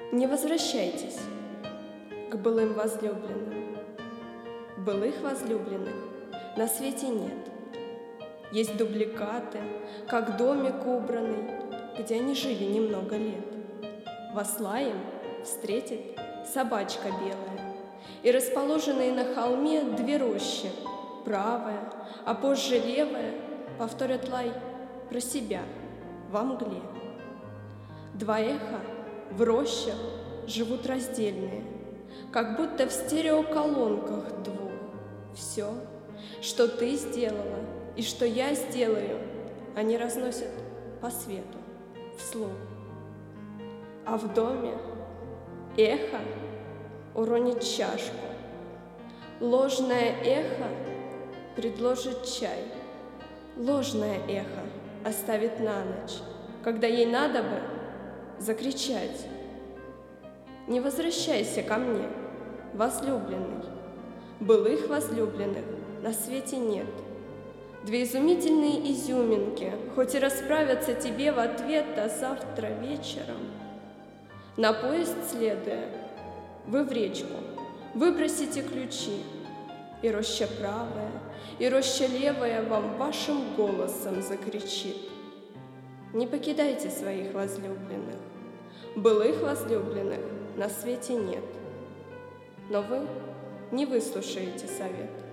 Не возвращайтесь к былым возлюбленным. Былых возлюбленных на свете нет. Есть дубликаты, как домик убранный, где они жили немного лет. Восла им встретит собачка белая, и расположенные на холме две рощи, правая, а позже левая, повторят лай про себя во мгле. Два эха в рощах живут раздельные, как будто в стереоколонках двух. Все, что ты сделала и что я сделаю, они разносят по свету, вслух. А в доме эхо уронит чашку, ложное эхо предложит чай, ложное эхо оставит на ночь, когда ей надо бы закричать: «Не возвращайся ко мне, возлюбленный». Былых возлюбленных на свете нет. Две изумительные изюминки, хоть и расправятся тебе в ответ, а завтра вечером, на поезд следуя, вы в речку выбросите ключи, и роща правая, и роща левая вам вашим голосом закричит: не покидайте своих возлюбленных. Былых возлюбленных на свете нет. Но вы не выслушаете совет.